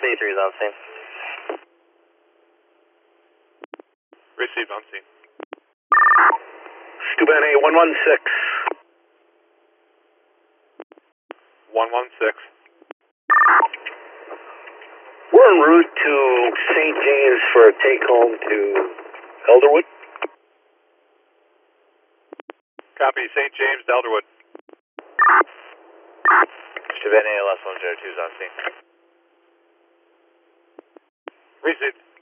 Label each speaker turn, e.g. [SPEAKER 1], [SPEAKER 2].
[SPEAKER 1] B3 is on scene.
[SPEAKER 2] Received on scene.
[SPEAKER 3] Steuben A 116.
[SPEAKER 2] 116.
[SPEAKER 3] We're en route to St. James for a take home to Elderwood.
[SPEAKER 2] Copy, St. James, Elderwood.
[SPEAKER 1] Steuben ALS 102 is on scene.
[SPEAKER 2] Received.